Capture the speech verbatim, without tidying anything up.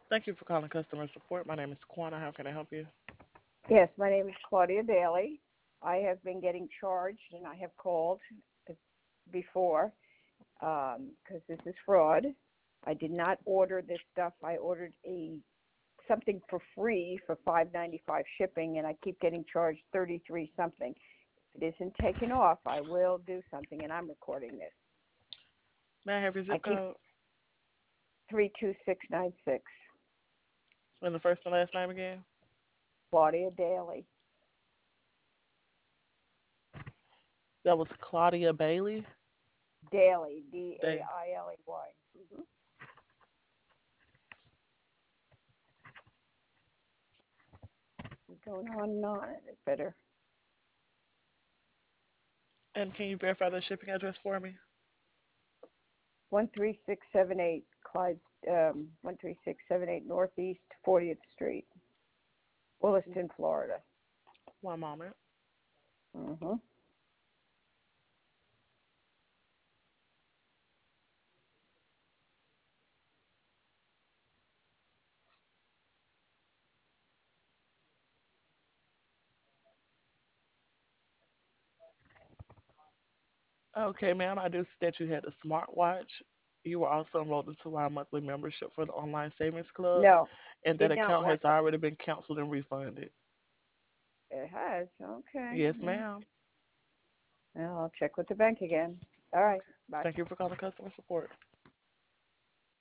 Thank you for calling customer support. My name is Quana. How can I help you? Yes, my name is Claudia Daly. I have been getting charged, and I have called before because um, this is fraud. I did not order this stuff. I ordered a something for free for five ninety five shipping, and I keep getting charged thirty three something. If it isn't taken off, I will do something, and I'm recording this. May I have your I zip keep code three two six nine six. and the first and last name again? Claudia Daly. That was Claudia Bailey. Daly, D A Day. I L E Y. Mm-hmm. Going on and on. It better. And can you verify the shipping address for me? one three six seven eight Clyde, um, one three six seven eight Northeast fortieth Street, Williston, Florida. One moment. Mm-hmm. Okay, ma'am. I do see that you had a smartwatch. You were also enrolled into our monthly membership for the Online Savings Club, No, and that did not account want has that. already been canceled and refunded. It has. Okay. Yes, Yeah. ma'am. Well, I'll check with the bank again. All right. Okay. Bye. Thank you for calling customer support.